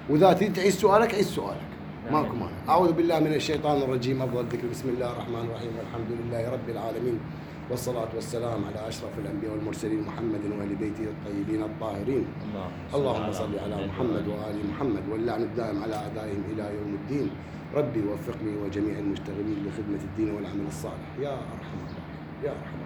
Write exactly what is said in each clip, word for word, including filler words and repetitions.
وإذا تريد تعيد سؤالك عيد سؤالك، ماكو مانع. أعوذ بالله من الشيطان الرجيم. أفضل الذكر بسم الله الرحمن الرحيم، والحمد لله رب العالمين، والصلاة والسلام على أشرف الأنبياء والمرسلين محمد وآل بيته الطيبين الطاهرين. اللهم صل على محمد وآل محمد، واللعن الدائم على أعدائهم إلى يوم الدين. ربي وفقني وجميع المشتغلين لخدمة الدين والعمل الصالح يا أرحم الله يا أرحم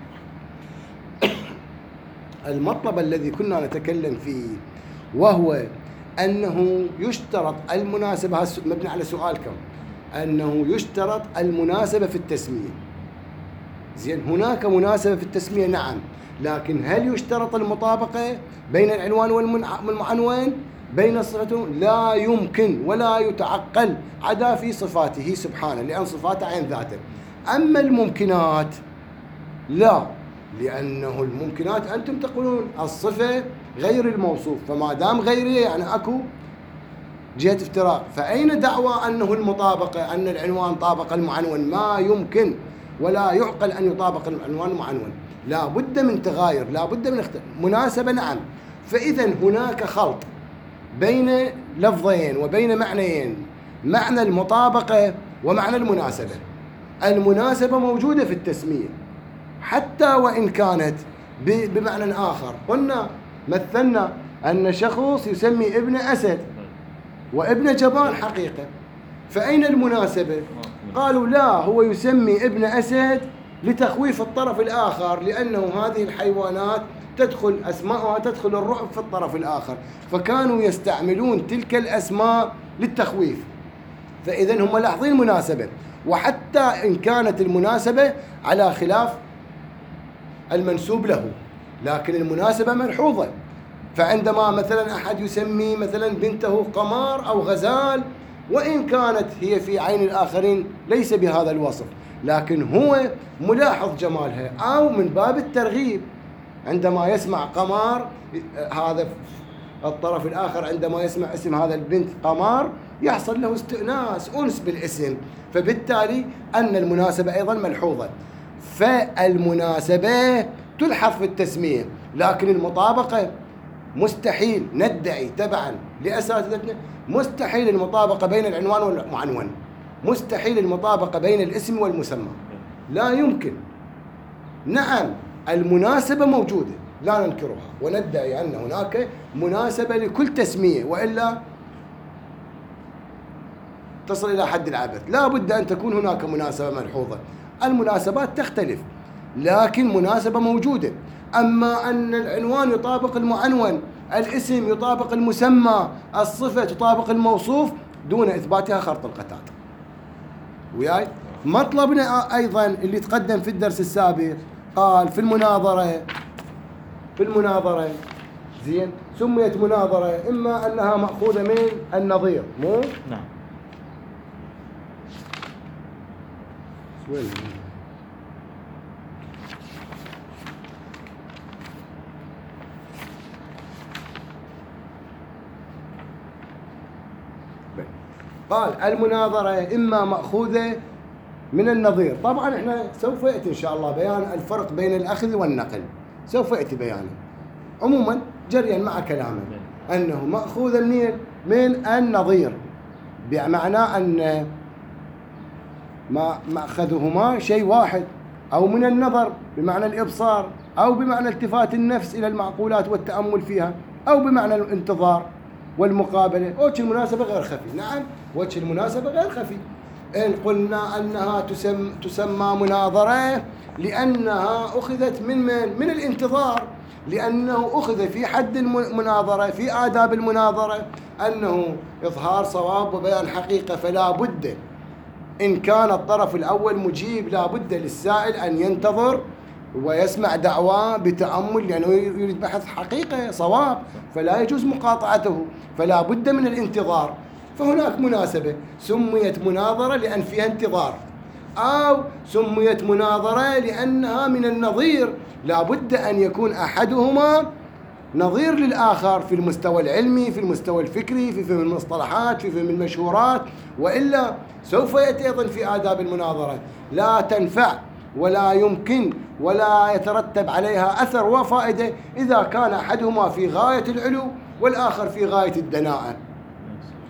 الله. المطلب الذي كنا نتكلم فيه وهو أنه يشترط المناسبة، مبني على سؤالكم، أنه يشترط المناسبة في التسمية. زين، هناك مناسبة في التسمية نعم، لكن هل يشترط المطابقة بين العنوان والمعنون بين صفتهم؟ لا يمكن ولا يتعقل عدا في صفاته سبحانه، لأن صفاته عين ذاته. أما الممكنات لا، لأنه الممكنات أنتم تقولون الصفة غير الموصوف، فما دام غيرية يعني أكو جهة افتراق. فأين دعوى أنه المطابقة، أن العنوان طابق المعنون؟ ما يمكن ولا يعقل أن يطابق العنوان المعنون، لا بد من تغاير، لا بد من اختلاف. مناسبة نعم. فإذا هناك خلط بين لفظين وبين معنيين، معنى المطابقة ومعنى المناسبة. المناسبة موجودة في التسمية حتى وإن كانت بمعنى آخر. قلنا مثلنا أن شخص يسمي ابن أسد وابن جبان حقيقة، فأين المناسبة؟ قالوا لا، هو يسمي ابن أسد لتخويف الطرف الآخر، لأنه هذه الحيوانات تدخل أسماءها تدخل الرعب في الطرف الآخر، فكانوا يستعملون تلك الأسماء للتخويف. فإذا هم لاحظين مناسبة، وحتى إن كانت المناسبة على خلاف المنسوب له، لكن المناسبة ملحوظة. فعندما مثلا أحد يسمي مثلا بنته قمار أو غزال، وإن كانت هي في عين الآخرين ليس بهذا الوصف، لكن هو ملاحظ جمالها، أو من باب الترغيب عندما يسمع قمار، هذا الطرف الآخر عندما يسمع اسم هذا البنت قمار يحصل له استئناس، أنس بالاسم، فبالتالي أن المناسبة أيضا ملحوظة. فالمناسبة تلحظ في التسمية، لكن المطابقة مستحيل. ندعي تبعا لأساتذتنا مستحيل المطابقة بين العنوان والمعنون، مستحيل المطابقة بين الاسم والمسمى، لا يمكن. نعم المناسبة موجودة لا ننكرها، وندعي أن هناك مناسبة لكل تسمية، وإلا تصل إلى حد العبث. لا بد أن تكون هناك مناسبة ملحوظة. المناسبات تختلف، لكن مناسبة موجودة. أما أن العنوان يطابق المعنون، الاسم يطابق المسمى، الصفة تطابق الموصوف، دون إثباتها خرط القتاد. وياي مطلبنا أيضا اللي تقدم في الدرس السابق، قال في المناظرة في المناظرة زين سميت مناظرة إما أنها مأخوذة من النظير، مو؟ نعم. وين؟ قال المناظرة إما مأخوذة من النظير. طبعا احنا سوف يأتي إن شاء الله بيان الفرق بين الأخذ والنقل، سوف يأتي بيانه. عموما جريا مع كلامه أنه مأخوذة من من النظير، بمعنى أن ما مأخذهما شيء واحد، أو من النظر بمعنى الإبصار، أو بمعنى التفات النفس إلى المعقولات والتأمل فيها، أو بمعنى الانتظار والمقابلة. وجه المناسبة غير خفي. نعم وجه المناسبة غير خفي. إن قلنا أنها تسمى, تسمى مناظرة لأنها أخذت من من من الانتظار، لأنه أخذ في حد المناظرة، في آداب المناظرة، أنه إظهار صواب وبيان حقيقة. فلا بد إن كان الطرف الأول مجيب، لا بد للسائل أن ينتظر ويسمع دعواه بتأمل، لأنه يريد بحث حقيقة صواب، فلا يجوز مقاطعته، فلا بد من الانتظار. فهناك مناسبة سميت مناظرة لأن فيها انتظار، أو سميت مناظرة لأنها من النظير، لا بد أن يكون أحدهما نظير للآخر في المستوى العلمي، في المستوى الفكري، في فهم المصطلحات، في فهم المشهورات، وإلا سوف يأتي أيضا في آداب المناظرة لا تنفع ولا يمكن ولا يترتب عليها أثر وفائدة إذا كان أحدهما في غاية العلو والآخر في غاية الدناءة.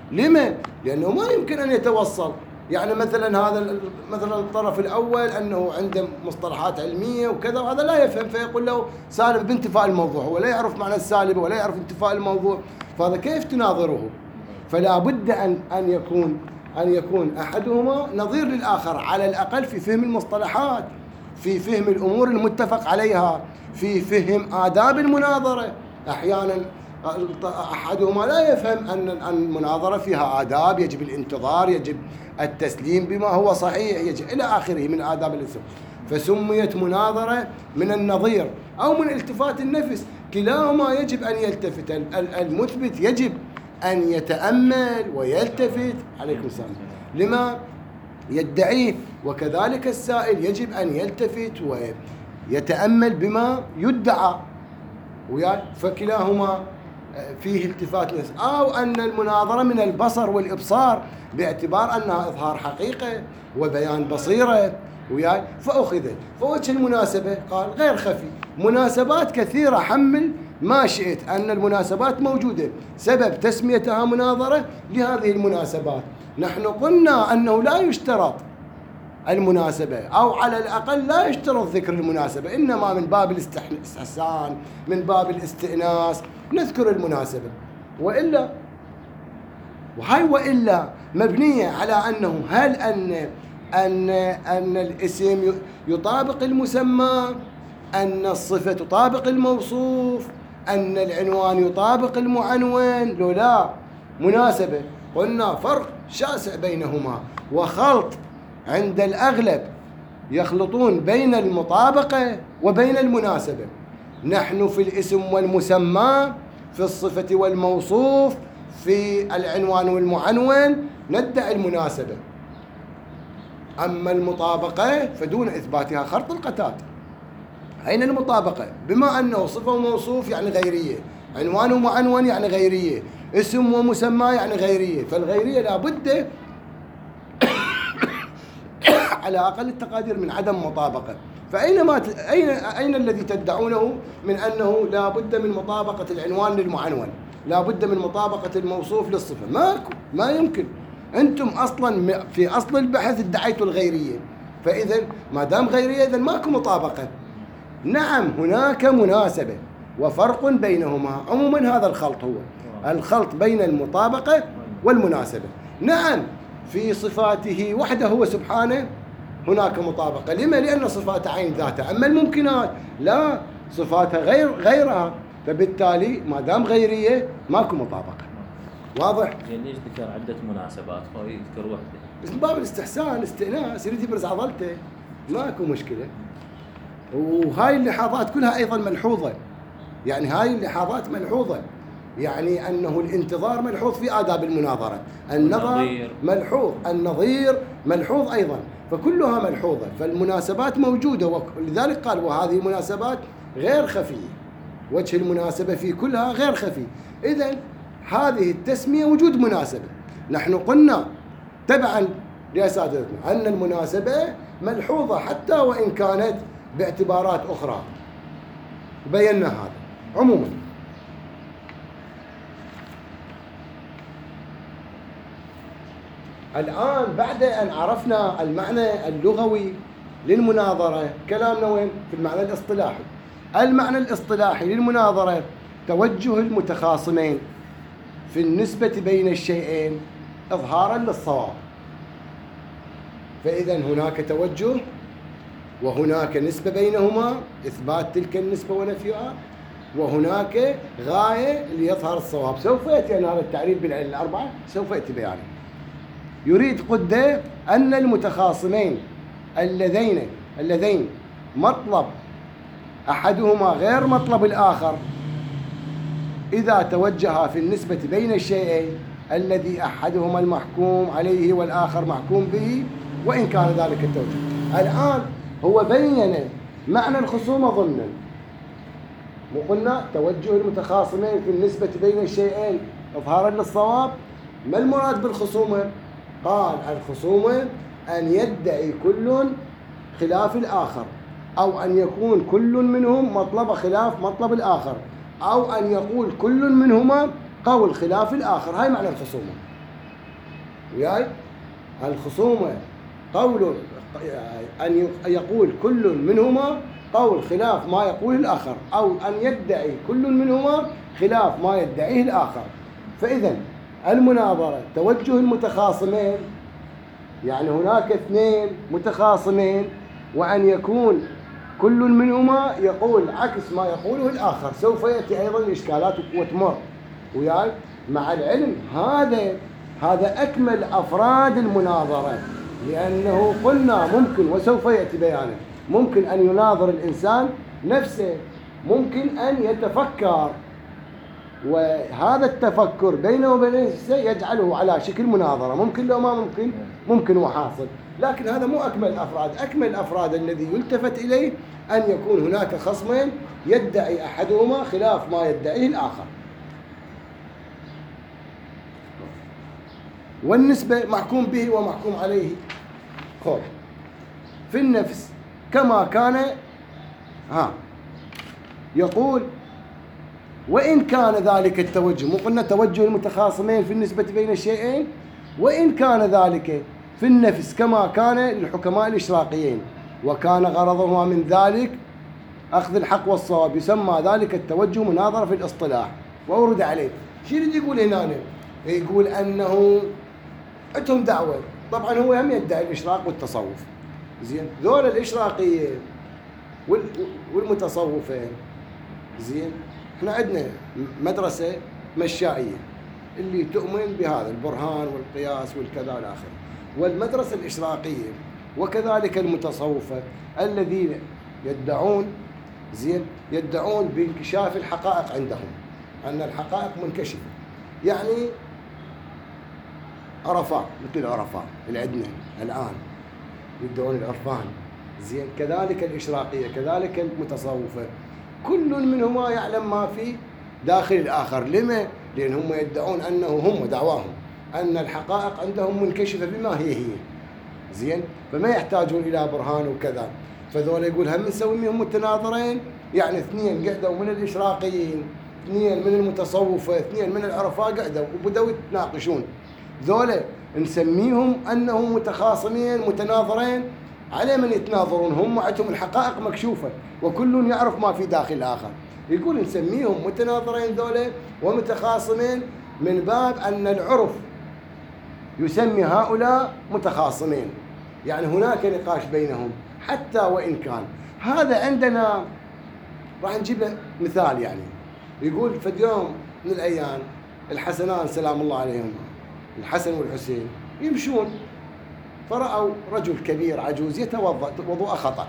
لما؟ لأنه ما يمكن أن يتوصل. يعني مثلا هذا مثلا الطرف الأول أنه عنده مصطلحات علمية وكذا وهذا لا يفهم، فيقول له سالب بانتفاء الموضوع، هو لا يعرف معنى السالبة ولا يعرف انتفاء الموضوع، فهذا كيف تناظره؟ فلا بد أن أن يكون أن يكون أحدهما نظير للآخر على الأقل في فهم المصطلحات، في فهم الأمور المتفق عليها، في فهم آداب المناظرة. أحيانا أحدهما لا يفهم أن المناظرة فيها آداب، يجب الانتظار، يجب التسليم بما هو صحيح، يجب إلى آخره من آداب الإسلام، فسميت مناظرة من النظير أو من التفات النفس. كلاهما يجب أن يلتفت، المثبت يجب أن يتأمل ويلتفت عليكم السلام لما يدعيه، وكذلك السائل يجب أن يلتفت ويتأمل بما يدعى، فكلاهما فيه التفات نفس. أو أن المناظرة من البصر والإبصار باعتبار أنها إظهار حقيقة وبيان بصيرة وياي، فأخذت. فوجه المناسبة قال غير خفي، مناسبات كثيرة، حمل ما شئت أن المناسبات موجودة، سبب تسميتها مناظرة لهذه المناسبات. نحن قلنا أنه لا يشترط المناسبة، أو على الأقل لا يشترط ذكر المناسبة، إنما من باب الاستحسان، من باب الاستئناس نذكر المناسبة. وإلا وهي وإلا مبنية على أنه هل أن أن أن الاسم يطابق المسمى، أن الصفة تطابق الموصوف، أن العنوان يطابق المعنون. لو لا مناسبة قلنا فرق شاسع بينهما، وخلط عند الأغلب يخلطون بين المطابقة وبين المناسبة. نحن في الاسم والمسمى، في الصفة والموصوف، في العنوان والمعنون ندعي المناسبة، أما المطابقة فدون إثباتها خرط القتاد. أين المطابقة؟ بما أنه صفة وموصوف يعني غيرية، عنوان ومعنون يعني غيرية، اسم ومسمى يعني غيرية، فالغيرية لابد على أقل التقادير من عدم مطابقة. فأينما أين أين الذي تدعونه من أنه لا بد من مطابقة العنوان للمعنون، لا بد من مطابقة الموصوف للصفة؟ ماكو، ما يمكن. أنتم أصلا في أصل البحث ادعيتوا الغيرية، فإذا ما دام غيرية إذا ماكو مطابقة. نعم هناك مناسبة وفرق بينهما، عموما هذا الخلط هو الخلط بين المطابقة والمناسبة. نعم في صفاته وحده هو سبحانه هناك مطابقة، لما؟ لأن صفات عين ذاته، أما الممكنات لا، صفاتها غير غيرها، فبالتالي ما دام غيرية ماكو مطابقة. واضح؟ يعني ليش ذكر عدة مناسبات هو يذكر وحده؟ بس من باب الاستحسان، استئناس، يريد يبرز عضلته، ماكو مشكلة. وهاي اللحاظات كلها أيضا ملحوظة، يعني هاي اللحاظات ملحوظة، يعني أنه الانتظار ملحوظ في آداب المناظرة، النظر ملحوظ، النظير ملحوظ أيضا، فكلها ملحوظة، فالمناسبات موجودة، ولذلك قال وهذه المناسبات غير خفية، وجه المناسبة في كلها غير خفي. إذن هذه التسمية وجود مناسبة. نحن قلنا تبعا لأساتذتنا أن المناسبة ملحوظة حتى وإن كانت باعتبارات أخرى، بينا هذا. عموما الآن بعد أن عرفنا المعنى اللغوي للمناظرة، كلامنا وين؟ في المعنى الاصطلاحي. المعنى الاصطلاحي للمناظرة توجه المتخاصمين في النسبة بين الشيئين إظهارا للصواب. فإذا هناك توجه وهناك نسبة بينهما، إثبات تلك النسبة ونفيها، وهناك غاية ليظهر الصواب. سوف يأتي أن هذا التعريف بالعلل الأربعة، سوف يأتي بيانه. يريد قدة أن المتخاصمين اللذين اللذين مطلب أحدهما غير مطلب الآخر إذا توجها في النسبة بين الشيئين الذي أحدهما المحكوم عليه والآخر محكوم به، وإن كان ذلك التوجه. الآن هو بين معنى الخصومة ضمنا، وقلنا توجه المتخاصمين في النسبة بين الشيئين إظهارا للصواب. ما المراد بالخصومة؟ قال الخصومة أن يدعي كل خلاف الآخر، أو أن يكون كل منهم مطلب خلاف مطلب الآخر، أو أن يقول كل منهما قول خلاف الآخر. هاي معنى الخصومة. وياي الخصومة قول أن يقول كل منهما قول خلاف ما يقول الآخر، أو أن يدعي كل منهما خلاف ما يدعيه الآخر. فإذا المناظرة توجه المتخاصمين، يعني هناك اثنين متخاصمين وأن يكون كل منهما يقول عكس ما يقوله الآخر، سوف يأتي أيضا الإشكالات وتمر وياي. مع العلم هذا هذا أكمل أفراد المناظرة، لأنه قلنا ممكن وسوف يأتي بيانه ممكن أن يناظر الإنسان نفسه، ممكن أن يتفكر، وهذا التفكر بينه وبين نفسه يجعله على شكل مناظرة. ممكن لو ما ممكن ممكن وحاصل، لكن هذا مو أكمل الأفراد. أكمل الأفراد الذي يلتفت إليه أن يكون هناك خصمين يدعي أحدهما خلاف ما يدعيه الآخر. والنسبة محكوم به ومحكوم عليه. خب في النفس كما كان ها يقول وإن كان ذلك التوجه، مو قلنا توجه المتخاصمين في النسبة بين الشيئين، وإن كان ذلك في النفس كما كان للحكماء الإشراقيين، وكان غرضهما من ذلك أخذ الحق والصواب، يسمى ذلك التوجه مناظرة في الاصطلاح. وأورد عليه شو يريد يقول هنا؟ يقول أنه عندهم دعوة، طبعا هو هم يدعي الإشراق والتصوف، زين، ذول الإشراقية والمتصوفة، زين، احنا عندنا مدرسة مشائية اللي تؤمن بهذا البرهان والقياس والكذا والآخر، والمدرسة الإشراقية وكذلك المتصوفة الذين يدعون، زين، يدعون بانكشاف الحقائق عندهم، أن الحقائق منكشفة، يعني عرفاء مثل عرفاء اللي عندنا الآن يدعون العرفان، زين، كذلك الإشراقية كذلك المتصوفة، كل منهما يعلم ما في داخل الآخر. لما؟ لأن هم يدعون أنه هم دعواهم أن الحقائق عندهم منكشفة بما هي هي، زين، فما يحتاجون إلى برهان وكذا. فذول يقول هم نسوي منهم متناظرين، يعني اثنين قعدوا من الإشراقيين، اثنين من المتصوفة، اثنين من العرفاء قعدوا وبدأوا يتناقشون، ذولا نسميهم أنهم متخاصمين متناظرين. على من يتناظرون؟ هم عندهم الحقائق مكشوفة وكل يعرف ما في داخل الآخر. يقول نسميهم متناظرين ذولا ومتخاصمين من باب أن العرف يسمي هؤلاء متخاصمين، يعني هناك نقاش بينهم حتى وإن كان هذا. عندنا راح نجيب له مثال، يعني يقول في يوم من الأيام الحسنان سلام الله عليهم، الحسن والحسين، يمشون فرأوا رجل كبير عجوز يتوضأ وضوء خطأ،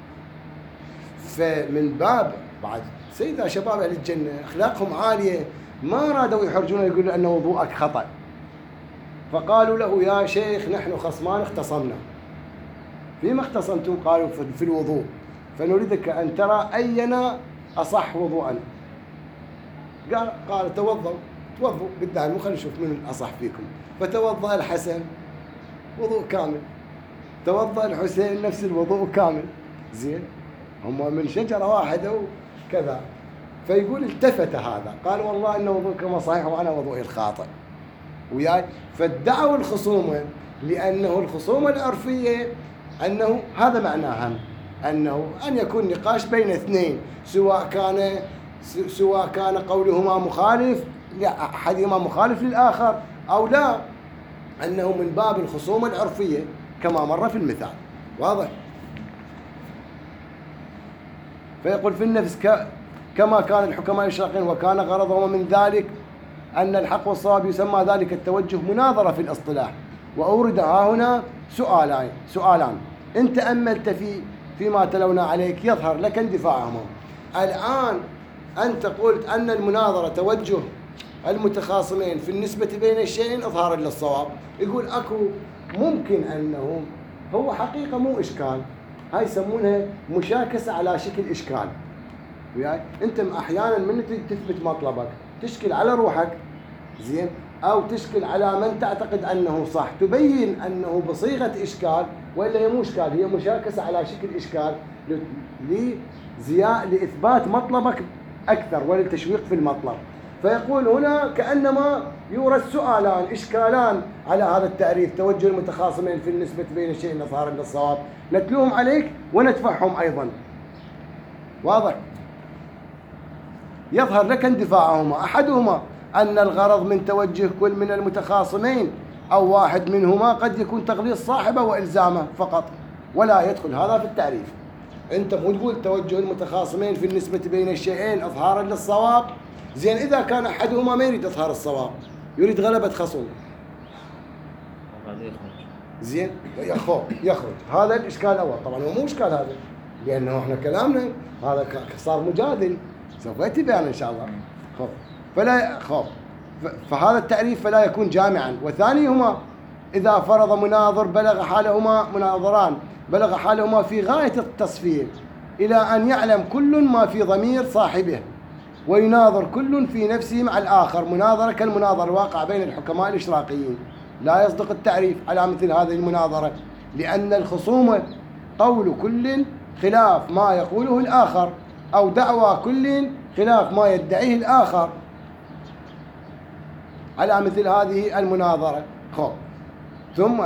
فمن باب بعد سيدة شباب أهل الجنة أخلاقهم عالية ما رادوا يحرجونه يقولوا أن وضوءك خطأ، فقالوا له يا شيخ نحن خصمان اختصمنا. فيما اختصمتم؟ قالوا في الوضوء، فنريدك أن ترى أينا أصح وضوءا. قال قال توضوا توضوا قدامي خلينا نشوف من أصح فيكم. فتوضأ الحسن وضوء كامل، توضأ الحسين نفس الوضوء كامل، زين، هم من شجرة واحدة وكذا. فيقول التفت هذا قال والله إن وضوءكما صحيح وأنا وضوئي الخاطئ وياي. فادعوا الخصومة لأنه الخصومة العرفية أنه هذا معناها أنه أن يكون نقاش بين اثنين، سواء كان سواء كان قولهما مخالف أحدهما مخالف للآخر أو لا، أنه من باب الخصومة العرفية كما مر في المثال. واضح؟ فيقول في النفس ك... كما كان الحكماء الإشراقيين، وكان غرضهم من ذلك أن الحق والصواب، يسمى ذلك التوجه مناظرة في الاصطلاح. وأورد ها هنا سؤالان سؤالان إن تأملت في فيما تلونا عليك يظهر لك اندفاعهما. الآن أنت قلت أن المناظرة توجه المتخاصمين في النسبة بين الشيئين إظهارا للصواب. يقول أكو ممكن أنه هو حقيقة مو إشكال، هاي يسمونها مشاكسة على شكل إشكال وياي. أنت أحيانا من تثبت مطلبك تشكل على روحك، زين، أو تشكل على من تعتقد أنه صح، تبين أنه بصيغة إشكال، وإلا هي مو إشكال، هي مشاكسة على شكل إشكال لزياء لإثبات مطلبك أكثر وللتشويق في المطلب. فيقول هنا كأنما يورد سؤالان إشكالان على هذا التعريف، توجه المتخاصمين في النسبة بين الشيء إظهارا للصواب، نتلوهم عليك وندفعهم أيضا. واضح؟ يظهر لك اندفاعهما، أحدهما أن الغرض من توجه كل من المتخاصمين أو واحد منهما قد يكون تغليظ صاحبه وإلزامه فقط، ولا يدخل هذا في التعريف. أنت مو تقول توجه المتخاصمين في النسبة بين الشيئين إظهارا للصواب، زين إذا كان أحدهما ما يريد إظهار الصواب، يريد غلبة خصوم، زين يخرج يخرج هذا الإشكال الأول. طبعا هو مو إشكال هذا، لأنه إحنا كلامنا هذا صار مجادل، سوف يأتي بيان إن شاء الله. خب فلا خب فهذا التعريف فلا يكون جامعا. وثانيهما إذا فرض مناظر بلغ حالهما مناظران بلغ حالهما في غاية التصفية إلى أن يعلم كل ما في ضمير صاحبه، ويناظر كل في نفسه مع الآخر مناظرة كالمناظرة الواقع بين الحكماء الإشراقيين، لا يصدق التعريف على مثل هذه المناظرة، لأن الخصومة قول كل خلاف ما يقوله الآخر، أو دعوى كل خلاف ما يدعيه الآخر على مثل هذه المناظرة. خب ثم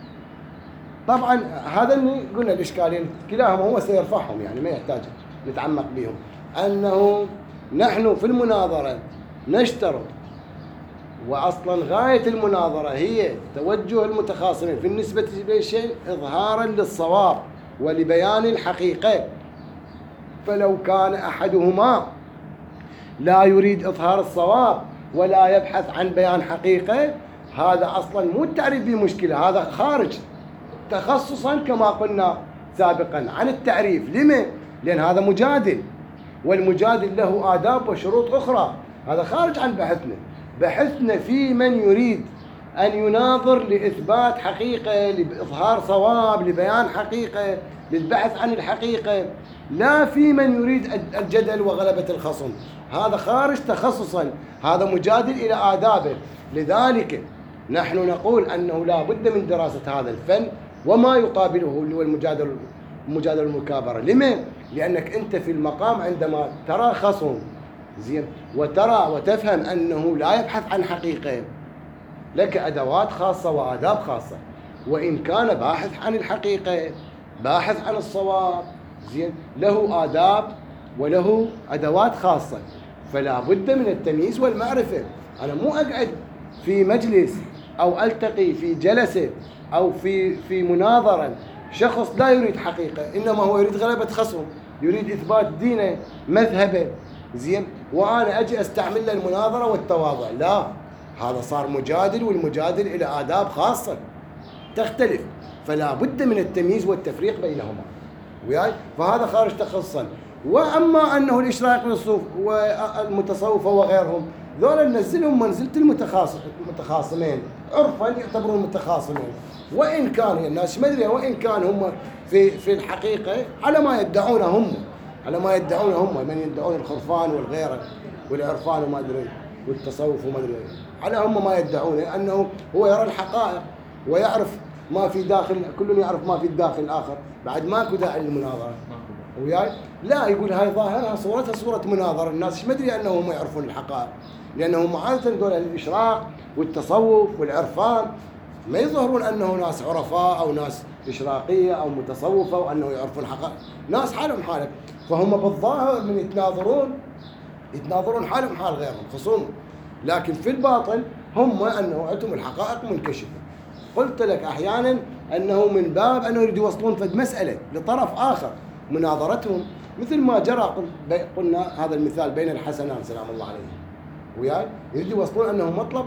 طبعا هذا اللي قلنا الإشكالين كلاهما هو سيرفعهم، يعني ما يحتاج نتعمق بهم. أنه نحن في المناظرة نشترط، وأصلا غاية المناظرة هي توجه المتخاصمين في النسبة للشيء إظهارا للصواب ولبيان الحقيقة، فلو كان أحدهما لا يريد إظهار الصواب ولا يبحث عن بيان حقيقة، هذا أصلا مو التعريف به مشكلة، هذا خارج تخصصا كما قلنا سابقا عن التعريف. لما؟ لأن هذا مجادل، والمجادل له آداب وشروط أخرى، هذا خارج عن بحثنا. بحثنا في من يريد أن يناظر لإثبات حقيقة، لإظهار صواب، لبيان حقيقة، للبحث عن الحقيقة، لا في من يريد الجدل وغلبة الخصم، هذا خارج تخصصا، هذا مجادل إلى آدابه. لذلك نحن نقول أنه لا بد من دراسة هذا الفن وما يقابله اللي هو المجادل المجادلة المكابرة. لما؟ لأنك أنت في المقام عندما ترى خصم زين وترى وتفهم أنه لا يبحث عن حقيقة، لك أدوات خاصة وآداب خاصة، وإن كان باحث عن الحقيقة باحث عن الصواب زين له آداب وله أدوات خاصة، فلا بد من التمييز والمعرفة. أنا مو أقعد في مجلس أو ألتقي في جلسة أو في في مناظرة شخص لا يريد حقيقة، إنما هو يريد غلبة خصم، يريد إثبات دينه مذهبه زين، وأنا أجي أستعمل له المناظرة والتواضع، لا، هذا صار مجادل، والمجادل إلى آداب خاصة تختلف، فلا بد من التمييز والتفريق بينهما وياي، فهذا خارج تخصصا. وأما أنه الإشراقي والمتصوفة وغيرهم ذولا ننزلهم منزلة المتخاصمين عرفا، يعتبرون متخاصمين، وإن كان الناس ما أدري وإن كان هم في في الحقيقة على ما يدعون هم على ما يدعون هم من يدعون الخرفان والغيره والعرفان وما أدري والتصوف وما أدري، على هم ما يدعون أنه هو يرى الحقائق ويعرف ما في داخل، كل يعرف ما في الداخل الآخر، بعد ماكو داعي للمناظرة وياي. لا، يقول هاي ظاهرها صورتها صورة مناظرة، الناس ما أدري أنهم ما يعرفون الحقائق، لأنهم عادة دول الإشراق والتصوف والعرفان ما يظهرون أنه ناس عرفاء أو ناس إشراقية أو متصوفة وأنه يعرفون الحقائق، ناس حالهم حالك، فهم بالظاهر من يتناظرون يتناظرون حالهم حال غيرهم خصوم، لكن في الباطن هم أنه عندهم الحقائق منكشفة. قلت لك أحيانا أنه من باب أنه يريد يوصلون فد مسألة لطرف آخر، مناظرتهم مثل ما جرى قلنا هذا المثال بين الحسنان سلام الله عليه وياي، يريد يوصلون أنه مطلب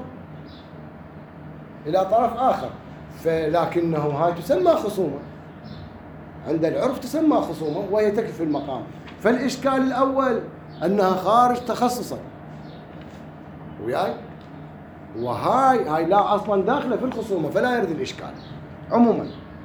إلى طرف آخر، فلكنه هاي تسمى خصومة، عند العرف تسمى خصومة وهي تكفي في المقام. فالإشكال الأول أنها خارج تخصصا وياي، وهاي هاي لا أصلا داخلة في الخصومة، فلا يرد الإشكال عموما.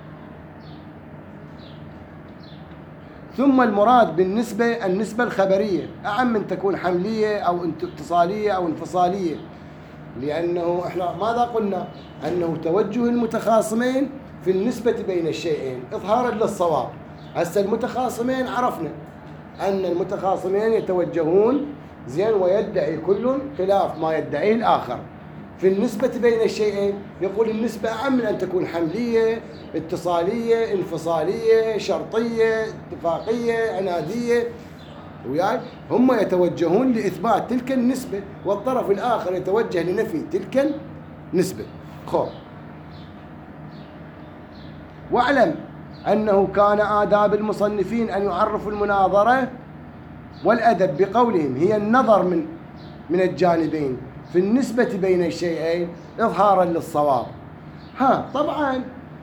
ثم المراد بالنسبة النسبة الخبرية أعم من تكون حملية أو اتصالية أو انفصالية، لأنه إحنا ماذا قلنا؟ أنه توجه المتخاصمين في النسبة بين الشيئين إظهارا للصواب. هسه المتخاصمين عرفنا أن المتخاصمين يتوجهون زين، ويدعي كل خلاف ما يدعيه الآخر. في النسبة بين الشيئين يقول النسبة أعم من أن تكون حملية، اتصالية، انفصالية، شرطية، اتفاقية، عنادية. وياي هم يتوجهون لإثبات تلك النسبة، والطرف الآخر يتوجه لنفي تلك النسبة. خب، واعلم أنه كان آداب المصنفين أن يعرفوا المناظرة والأدب بقولهم هي النظر من من الجانبين في النسبة بين الشيئين إظهارا للصواب. ها طبعا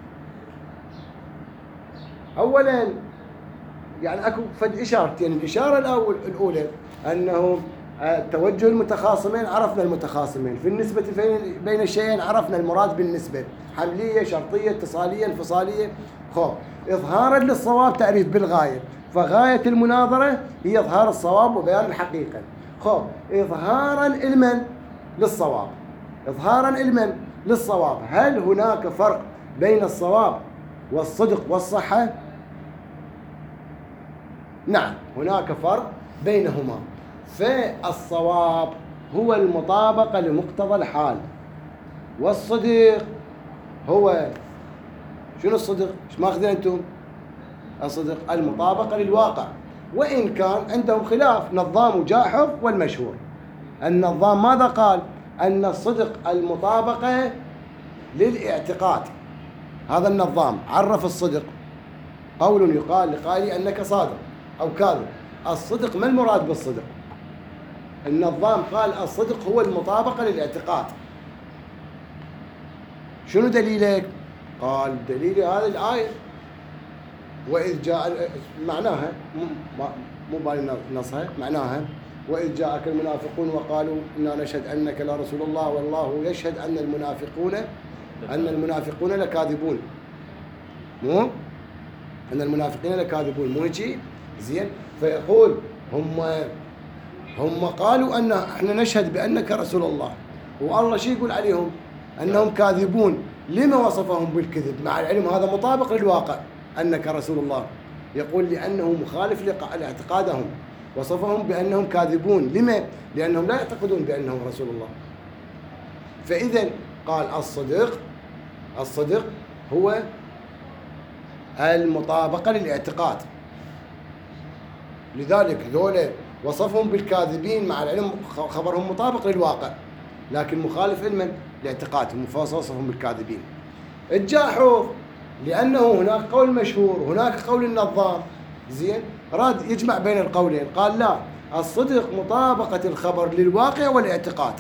أولا يعني أكو فد إشارتين. الإشارة الأول الأولى أنه توجه المتخاصمين، عرفنا المتخاصمين. في النسبة بين الشيئين عرفنا المراد بالنسبة، حملية، شرطية، اتصالية، انفصالية. خب، إظهارا للصواب تعريف بالغاية، فغاية المناظرة هي إظهار الصواب وبيان الحقيقة. خب، إظهارا علما للصواب، إظهارا علما للصواب. هل هناك فرق بين الصواب والصدق والصحة؟ نعم، هناك فرق بينهما. فالصواب هو المطابقة لمقتضى الحال، والصدق هو شنو الصدق؟ ايش ماخذين انتم؟ الصدق المطابقة للواقع. وإن كان عندهم خلاف نظام وجاحظ والمشهور. النظام ماذا قال؟ أن الصدق المطابقة للاعتقاد. هذا النظام عرف الصدق قول يقال لقائلي أنك صادق أو كاذب. الصدق ما المراد بالصدق؟ النظام قال الصدق هو المطابقة للاعتقاد. شنو دليلك؟ قال دليلي هذه الآية، وإذ جاء معناها مو بالي نصها، معناها وإذ جاءك المنافقون وقالوا إنا نشهد أنك لرسول الله والله يشهد أن المنافقون أن المنافقون لكاذبون. مو أن المنافقين لكاذبون، مو هيك؟ زين، فيقول هم هم قالوا أن احنا نشهد بأنك رسول الله، والله شو يقول عليهم؟ أنهم كاذبون. لما وصفهم بالكذب مع العلم هذا مطابق للواقع أنك رسول الله؟ يقول لأنه مخالف لاعتقادهم، وصفهم بأنهم كاذبون. لما؟ لأنهم لا يعتقدون بأنهم رسول الله. فإذا قال الصدق الصدق هو المطابقة للاعتقاد. لذلك ذولا وصفهم بالكاذبين مع العلم خبرهم مطابق للواقع، لكن مخالف علما لاعتقادهم، فوصفهم بالكاذبين. الجاحظ لأنه هناك قول مشهور، هناك قول النظام، زين، راد يجمع بين القولين. قال لا، الصدق مطابقة الخبر للواقع والاعتقاد.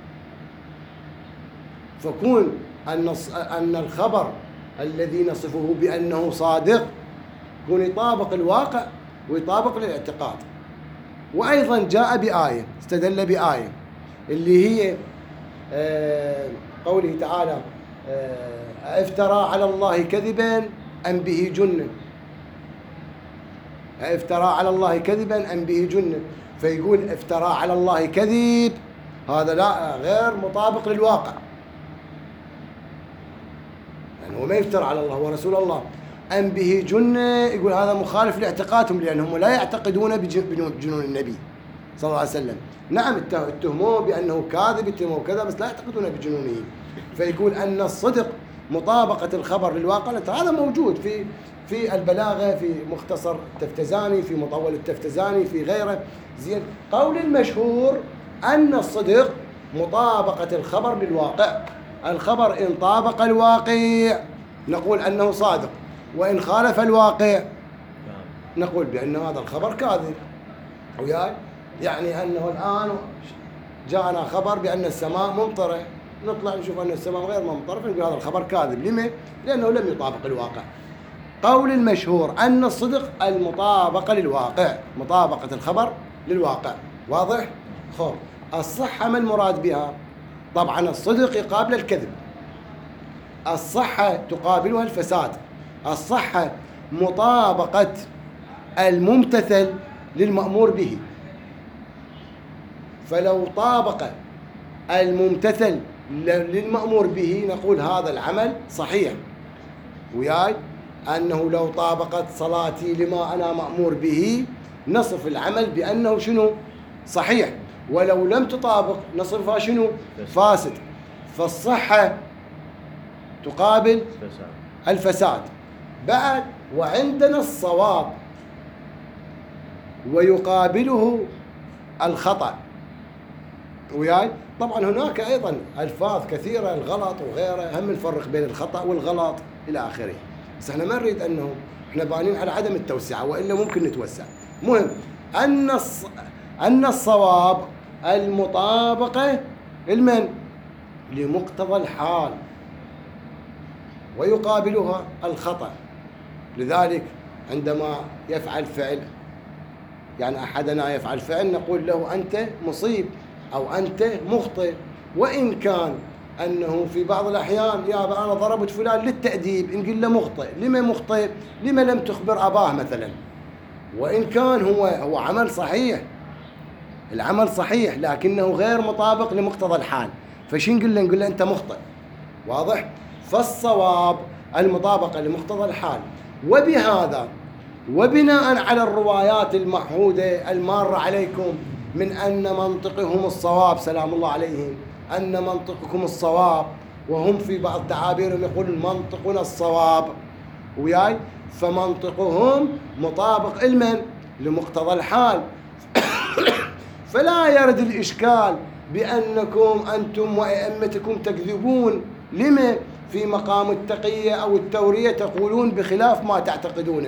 فكون أن أن الخبر الذي نصفه بأنه صادق يكون يطابق الواقع ويطابق الاعتقاد. وأيضا جاء بآية، استدل بآية اللي هي قوله تعالى افترى على الله كذبا أم به جنة. افترى على الله كذبا أم به جنة. فيقول افترى على الله كذب، هذا لا غير مطابق للواقع، يعني هو ما يفترى على الله، هو رسول الله. أم به جنة، يقول هذا مخالف لاعتقادهم، لأنهم لا يعتقدون بجنون النبي صلى الله عليه وسلم. نعم اتهموه بأنه كاذب، اتهموه كذا، بس لا يعتقدون بجنونه. فيقول أن الصدق مطابقة الخبر للواقع. هذا موجود في في البلاغة، في مختصر التفتزاني، في مطول التفتزاني، في غيره. زين، قول المشهور أن الصدق مطابقة الخبر للواقع. الخبر إن طابق الواقع نقول أنه صادق، وإن خالف الواقع نقول بأن هذا الخبر كاذب. وياي يعني أنه الآن جاءنا خبر بأن السماء ممطرة، نطلع نشوف أن السماء غير ممطرة، فنقول هذا الخبر كاذب. لما؟ لأنه لم يطابق الواقع. قول المشهور أن الصدق المطابقة للواقع، مطابقة الخبر للواقع. واضح؟ خب، الصحة ما المراد بها؟ طبعا الصدق يقابل الكذب، الصحة تقابلها الفساد. الصحة مطابقة الممتثل للمأمور به. فلو طابق الممتثل للمأمور به نقول هذا العمل صحيح. وياي أنه لو طابقت صلاتي لما أنا مأمور به نصف العمل بأنه شنو؟ صحيح. ولو لم تطابق نصرفها شنو؟ فاسد. فالصحة تقابل فساد. الفساد. بعد وعندنا الصواب ويقابله الخطأ. وياي طبعا هناك أيضا ألفاظ كثيرة، الغلط وغيره، هم نفرق بين الخطأ والغلط إلى آخره. بس احنا ما نريد أنه احنا بانين على عدم التوسعة، وإلا ممكن نتوسع. مهم أن الص... أن الصواب المطابقة المن لمقتضى الحال ويقابلها الخطأ. لذلك عندما يفعل فعل، يعني أحدنا يفعل فعل، نقول له أنت مصيب أو أنت مخطئ، وإن كان أنه في بعض الأحيان يا أنا ضربت فلان للتأديب، نقول له مخطئ. لما مخطئ؟ لما لم تخبر أباه مثلا، وإن كان هو هو عمل صحيح، العمل صحيح لكنه غير مطابق لمقتضى الحال، فش نقول له؟ نقول له أنت مخطئ. واضح؟ فالصواب المطابقة لمقتضى الحال. وبهذا وبناء على الروايات المعهودة المارة عليكم من أن منطقهم الصواب سلام الله عليهم، أن منطقكم الصواب، وهم في بعض تعابيرهم يقولون منطقنا الصواب، وياي فمنطقهم مطابق المن لمقتضى الحال. فلا يرد الإشكال بأنكم أنتم وأئمتكم تكذبون. لما في مقام التقية أو التورية تقولون بخلاف ما تعتقدونه؟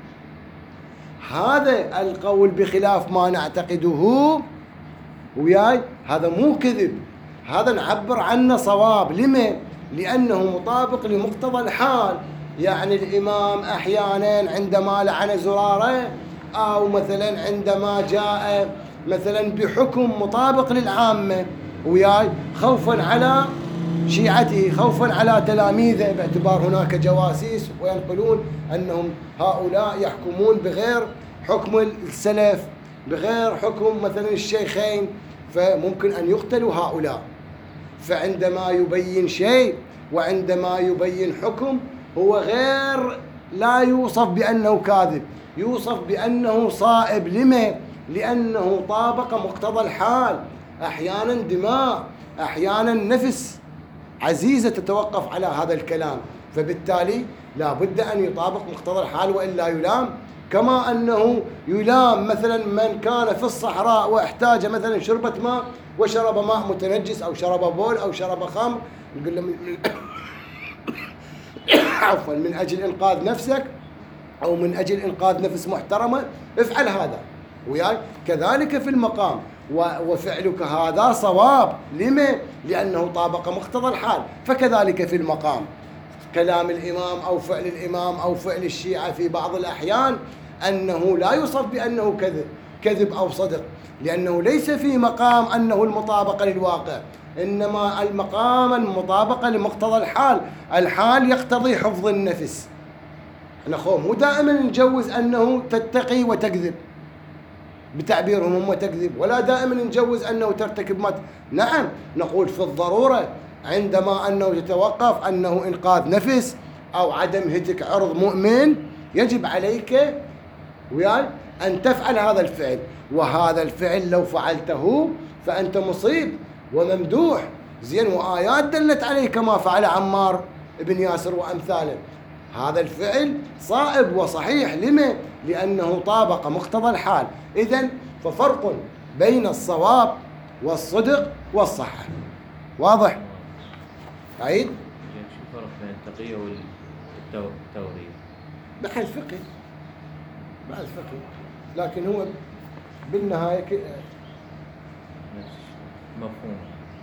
هذا القول بخلاف ما نعتقده وياي هذا مو كذب، هذا نعبر عنه صواب. لما؟ لأنه مطابق لمقتضى الحال. يعني الإمام أحيانا عندما لعن زرارة، أو مثلا عندما جاء مثلا بحكم مطابق للعامة وياي خوفا على شيعته، خوفا على تلاميذه، باعتبار هناك جواسيس وينقلون أنهم هؤلاء يحكمون بغير حكم السلف، بغير حكم مثلا الشيخين، فممكن أن يقتلوا هؤلاء. فعندما يبين شيء وعندما يبين حكم هو غير، لا يوصف بأنه كاذب، يوصف بأنه صائب. لما؟ لأنه طابق مقتضى الحال. أحيانا دماء، أحيانا نفس عزيزة تتوقف على هذا الكلام، فبالتالي لا بد أن يطابق مقتضى الحال وإلا يلام. كما أنه يلام مثلا من كان في الصحراء واحتاج مثلا شربة ماء وشرب ماء متنجس أو شرب بول أو شرب خمر، نقول له من عفوا من أجل إنقاذ نفسك أو من أجل إنقاذ نفس محترمة افعل هذا وياي. كذلك في المقام، وفعلك هذا صواب. لما؟ لأنه طابق مقتضى الحال. فكذلك في المقام كلام الإمام أو فعل الإمام أو فعل الشيعة في بعض الأحيان أنه لا يوصف بأنه كذب كذب أو صدق، لأنه ليس في مقام أنه المطابقة للواقع، إنما المقام المطابقة لمقتضى الحال. الحال يقتضي حفظ النفس. احنا خو مو دائما نجوز أنه تتقي وتكذب بتعبيرهم هم تكذب، ولا دائما نجوز أنه ترتكب مات. نعم نقول في الضرورة عندما أنه يتوقف أنه إنقاذ نفس أو عدم هتك عرض مؤمن، يجب عليك وياي أن تفعل هذا الفعل، وهذا الفعل لو فعلته فأنت مصيب وممدوح زين، وآيات دلت عليه كما فعل عمار بن ياسر وأمثاله. هذا الفعل صائب وصحيح. لما؟ لأنه طابق مقتضى الحال. إذن ففرق بين الصواب والصدق والصحة. واضح؟ عيد؟ شو الفرق بين التقية والتورية؟ بحث الفقه، بحث الفقه، لكن هو بالنهاية ك... نفس مفهوم.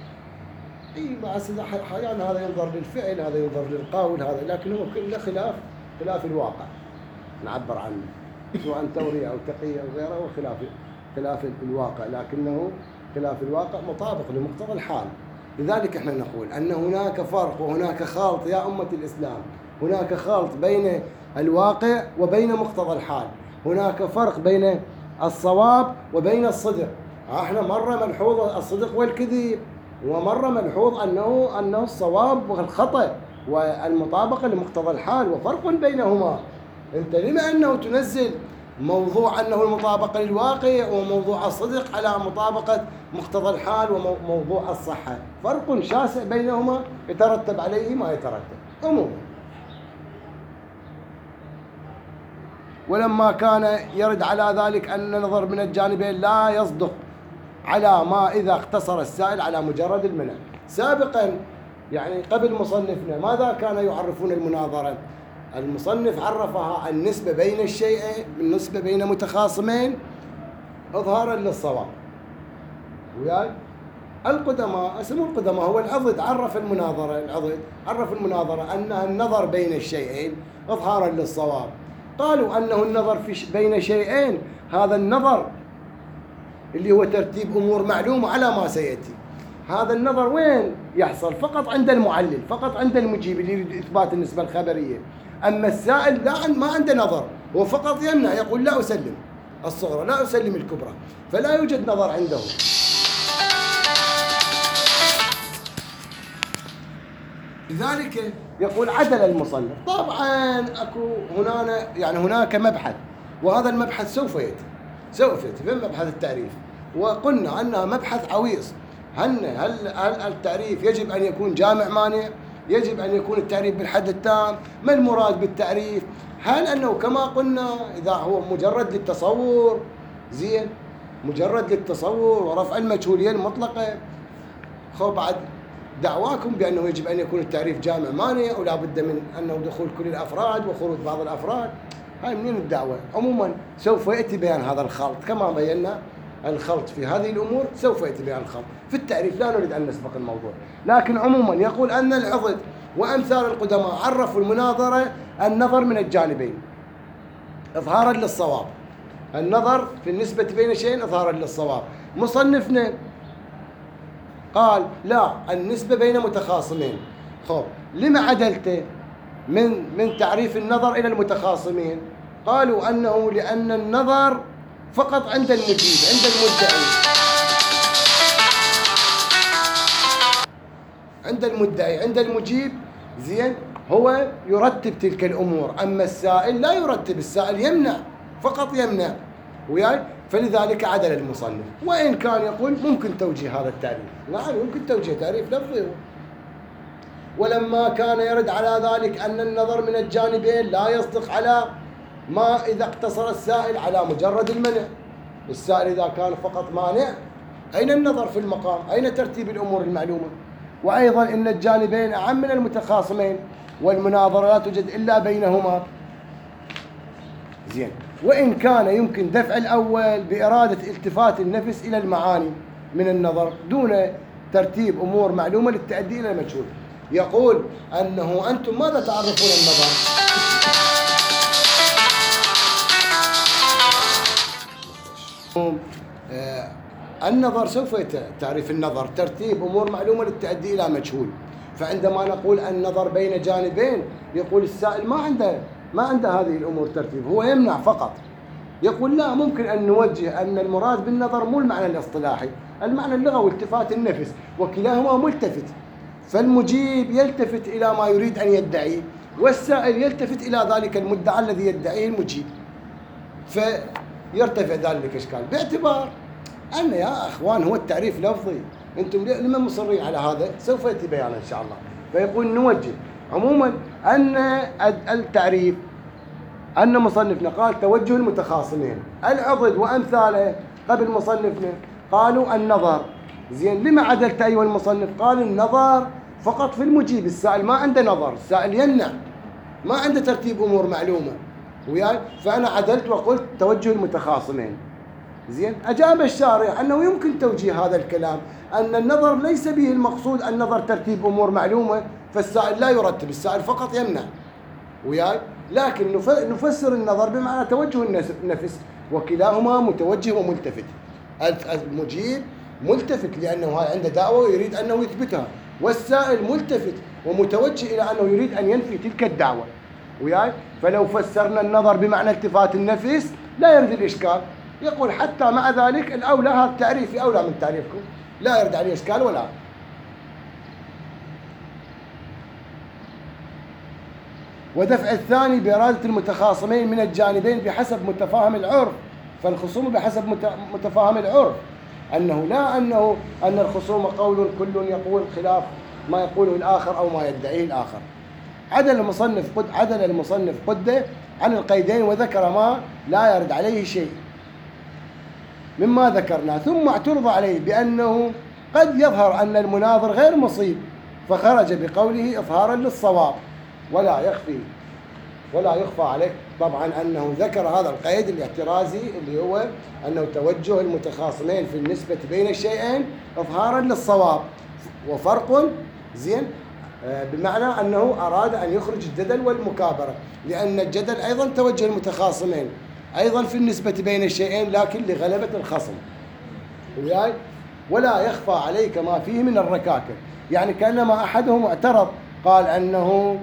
اي بس يعني هذا ينظر للفعل، هذا ينظر للقول، هذا لكن هو كله خلاف خلاف الواقع نعبر عنه، سواء تورية او تقية او غيره، هو خلاف خلاف الواقع، لكنه خلاف الواقع مطابق لمقتضى الحال. لذلك احنا نقول ان هناك فرق وهناك خلط يا أمة الإسلام، هناك خلط بين الواقع وبين مقتضى الحال، هناك فرق بين الصواب وبين الصدق. احنا مرة ملحوظ الصدق والكذب، ومرة ملحوظ أنه أنه الصواب والخطأ والمطابقة لمقتضى الحال، وفرق بينهما. أنت لما أنه تنزل موضوع أنه المطابقة للواقع، وموضوع الصدق على مطابقة مقتضى الحال، وموضوع الصحة. فرق شاسع بينهما يترتب عليه ما يترتب عموما. ولما كان يرد على ذلك أن النظر من الجانبين لا يصدق على ما إذا اقتصر السائل على مجرد المنع. سابقا يعني قبل مصنفنا ماذا كان يعرفون المناظرة؟ المصنف عرفها النسبة بين الشيئين، النسبة بين متخاصمين إظهارا للصواب. وياي القدماء اسمه القدماء هو العضد عرف المناظرة، العضد عرف المناظرة أنها النظر بين الشيئين إظهارا للصواب. قالوا أنه النظر في بين شيئين، هذا النظر اللي هو ترتيب أمور معلومة على ما سيأتي، هذا النظر وين يحصل؟ فقط عند المعلل، فقط عند المجيب اللي يريد إثبات النسبة الخبرية. أما السائل لا، ما عنده نظر، هو فقط يمنع، يقول لا أسلم الصغرى لا أسلم الكبرى، فلا يوجد نظر عنده. لذلك يقول عدل المصنف. طبعا اكو هنا يعني هناك مبحث، وهذا المبحث سوف ياتي سوف ياتي في مبحث التعريف، وقلنا انه مبحث عويص. هل هل هل التعريف يجب ان يكون جامع مانع؟ يجب ان يكون التعريف بالحد التام؟ ما المراد بالتعريف؟ هل انه كما قلنا اذا هو مجرد للتصور زين، مجرد للتصور ورفع المجهوليه المطلقه، خو بعد دعواكم بأنه يجب أن يكون التعريف جامع مانع ولا بد من أنه دخول كل الأفراد وخروج بعض الأفراد، هاي منين الدعوة؟ عموما سوف يأتي بيان هذا الخلط كما بينا الخلط في هذه الأمور، سوف يأتي بيان الخلط في التعريف، لا نريد أن نسبق الموضوع. لكن عموما يقول أن العضد وأمثال القدماء عرفوا المناظرة النظر من الجانبين إظهارا للصواب، النظر في النسبة بين شيئين إظهارا للصواب. مصنفنا قال لا، النسبة بين متخاصمين. خب لما عدلته من من تعريف النظر إلى المتخاصمين؟ قالوا أنه لأن النظر فقط عند المجيب، عند المدعي، عند المدعي عند المجيب زين، هو يرتب تلك الأمور. أما السائل لا يرتب، السائل يمنع، فقط يمنع وياي. فلذلك عدل المصنف، وإن كان يقول ممكن توجيه هذا التعريف، نعم يمكن توجيه تعريف لفظي. ولما كان يرد على ذلك أن النظر من الجانبين لا يصدق على ما إذا اقتصر السائل على مجرد المنع. السائل إذا كان فقط مانع، أين النظر في المقام؟ أين ترتيب الأمور المعلومة؟ وأيضا إن الجانبين أعم من المتخاصمين، والمناظرة لا توجد إلا بينهما زين. وإن كان يمكن دفع الأول بإرادة التفات النفس إلى المعاني من النظر دون ترتيب أمور معلومة للتأدي إلى المجهول. يقول أنه أنتم ماذا تعرفون النظر؟ آه النظر سوف تعريف النظر ترتيب أمور معلومة للتأدي إلى مجهول. فعندما نقول النظر بين جانبين، يقول السائل ما عنده ما عنده هذه الأمور ترتيب، هو يمنع فقط. يقول لا، ممكن أن نوجه أن المراد بالنظر مو المعنى الاصطلاحي، المعنى اللغوي التفات النفس، وكلاهما ملتفت. فالمجيب يلتفت إلى ما يريد أن يدعيه، والسائل يلتفت إلى ذلك المدعى الذي يدعيه المجيب، فيرتفع ذلك الإشكال. باعتبار أن يا أخوان هو التعريف لفظي، أنتم لما مصرين على هذا؟ سوف يأتي بيان إن شاء الله. فيقول نوجه عموما أن التعريف، أن مصنفنا قال توجه المتخاصمين، العضد وأمثاله قبل مصنفنا قالوا النظر زين. لما عدلت أيها المصنف؟ قال النظر فقط في المجيب، السائل ما عنده نظر، السائل يمنع، ما عنده ترتيب أمور معلومة وياي. فأنا عدلت وقلت توجه المتخاصمين زين. أجاب الشارع أنه يمكن توجيه هذا الكلام، أن النظر ليس به المقصود النظر ترتيب أمور معلومة، فالسائل لا يرتب، السائل فقط يمنع وياي. لكن نفسر النظر بمعنى توجه النفس، وكلاهما متوجه وملتفت. المجيب ملتفت لأنه عنده دعوة ويريد أنه يثبتها، والسائل ملتفت ومتوجه إلى أنه يريد أن ينفي تلك الدعوة وياي. فلو فسرنا النظر بمعنى التفات النفس لا يرد الإشكال. يقول حتى مع ذلك الأولى، هذا التعريف أولى من تعريفكم، لا يرد عليه إشكال ولا. ودفع الثاني بإرادة المتخاصمين من الجانبين بحسب متفاهم العرف. فالخصوم بحسب متفاهم العرف، أنه لا أنه أن الخصوم قول كل يقول خلاف ما يقوله الآخر أو ما يدعيه الآخر. عدل المصنف قد عدل المصنف قده عن القيدين وذكر ما لا يرد عليه شيء مما ذكرنا، ثم اعترض عليه بأنه قد يظهر أن المناظر غير مصيب، فخرج بقوله إظهارا للصواب. ولا يخفي ولا يخفى عليه طبعا أنه ذكر هذا القيد الاحترازي اللي هو أنه توجه المتخاصمين في النسبة بين الشيئين إظهارا للصواب، وفرق زين بمعنى أنه أراد أن يخرج الجدل والمكابرة، لأن الجدل أيضا توجه المتخاصمين أيضا في النسبة بين الشيئين لكن لغلبة الخصم. وياي ولا يخفى عليك ما فيه من الركاكة، يعني كأنما أحدهم اعترض قال أنه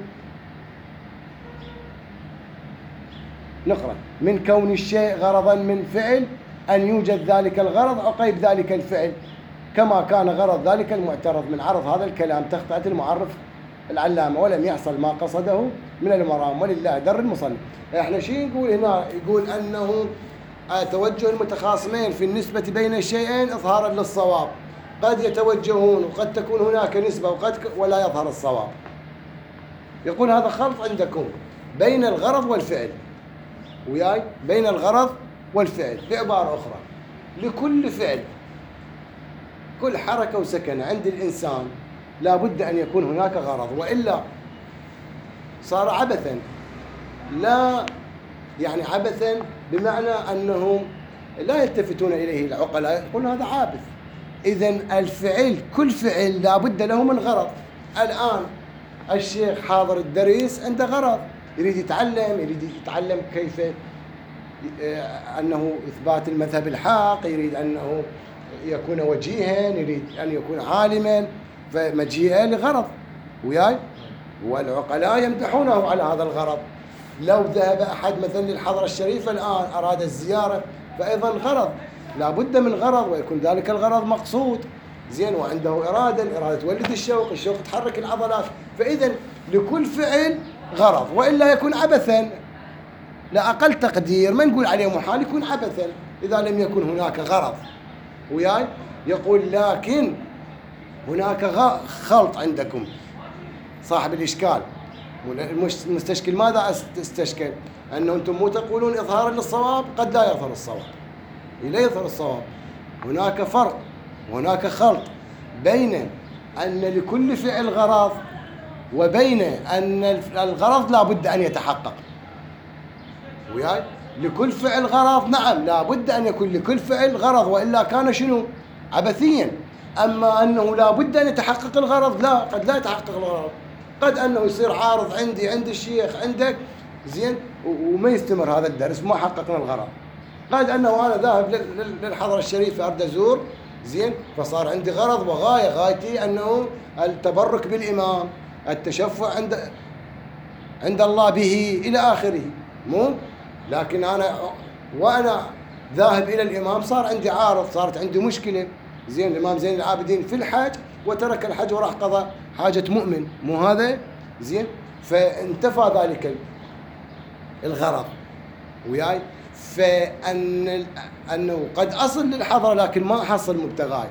نقرأ من كون الشيء غرضا من فعل أن يوجد ذلك الغرض عقيب ذلك الفعل، كما كان غرض ذلك المعترض من عرض هذا الكلام تخطئة المعرف العلامة، ولم يحصل ما قصده من المرام، ولله در المصنف. احنا شيء نقول هنا؟ يقول أنه توجه المتخاصمين في النسبة بين الشيئين إظهارا للصواب، قد يتوجهون وقد تكون هناك نسبة وقد ك... ولا يظهر الصواب. يقول هذا خلط عندكم بين الغرض والفعل، وياي بين الغرض والفعل. بعبارة أخرى، لكل فعل كل حركة وسكن عند الإنسان لا بد أن يكون هناك غرض، وإلا صار عبثا. لا يعني عبثا بمعنى أنهم لا يلتفتون إليه العقلاء، يقولون هذا عابث. إذن الفعل كل فعل لا بد له من غرض. الآن الشيخ حاضر الدرس عنده غرض، يريد يتعلم، يريد يتعلم كيف أنه إثبات المذهب الحق، يريد أنه يكون وجيها، يريد أن يكون عالما، فمجيئه لغرض. وياي والعقلاء يمدحونه على هذا الغرض. لو ذهب أحد مثلا للحضرة الشريفة الآن أراد الزيارة، فأيضا غرض، لا بد من غرض، ويكون ذلك الغرض مقصود زين، وعنده إرادة، الإرادة تولد الشوق، الشوق تحرك العضلات. فإذا لكل فعل غرض، وإلا يكون عبثا. لا أقل تقدير ما نقول عليه محال، يكون عبثا إذا لم يكن هناك غرض. وياي يقول لكن هناك خلط عندكم صاحب الإشكال المستشكل. ماذا استشكل؟ أنه أنتم مو تقولون إظهارا للصواب، قد لا يظهر الصواب، لا يظهر الصواب. هناك فرق وهناك خلط بين أن لكل فعل غرض وبين أن الغرض لا بد أن يتحقق. وياي لكل فعل غرض، نعم لا بد أن يكون لكل فعل غرض، وإلا كان شنو؟ عبثيا. أما أنه لا بد أن يتحقق الغرض، لا، قد لا يتحقق الغرض، قد أنه يصير عارض عندي عند الشيخ عندك زين وما يستمر هذا الدرس، ما حققنا الغرض. قد أنه أنا ذاهب للحضرة الشريفة أريد أزور زين، فصار عندي غرض وغاية، غايتي أنه التبرك بالإمام، التشفع عند عند الله به إلى آخره. مو لكن أنا وأنا ذاهب إلى الإمام صار عندي عارض، صارت عندي مشكلة زين. الإمام زين العابدين في الحج وترك الحج وراح قضى حاجة مؤمن، مو هذا زين، فانتفى ذلك الغرض. وياي فأن أنه قد أصل للحضرة لكن ما حصل مبتغاي.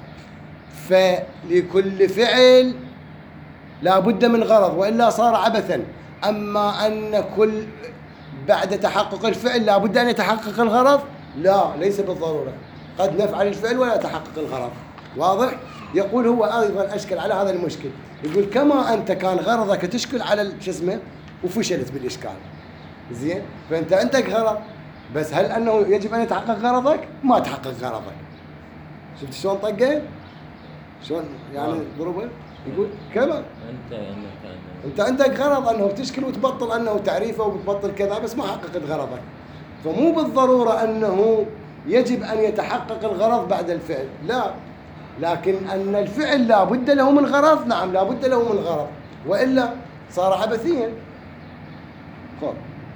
فلكل فعل لا بد من غرض، وإلا صار عبثا. أما أن كل بعد تحقق الفعل لا بد أن يتحقق الغرض، لا، ليس بالضرورة، قد نفعل الفعل ولا يتحقق الغرض. واضح؟ يقول هو أيضا أشكل على هذا المشكل، يقول كما أنت كان غرضك تشكل على شو اسمه وفشلت بالإشكال زين، فأنت عندك غرض، بس هل أنه يجب أن يتحقق غرضك؟ ما تحقق غرضك. شفت شلون طقه؟ شلون يعني ضربه؟ يقول كما أنت أنت أنت عندك غرض أنه تشكل وتبطل أنه تعريفه وتبطل كذا، بس ما حققت غرضك. فمو بالضرورة أنه يجب أن يتحقق الغرض بعد الفعل، لا، لكن أن الفعل لا بد له من غرض، نعم لا بد له من غرض، وإلا صار عبثيا. خب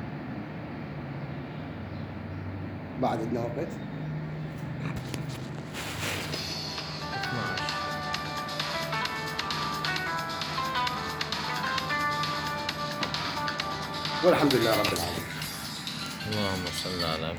بعد عندنا وقت. والحمد لله رب العالمين. اللهم صل على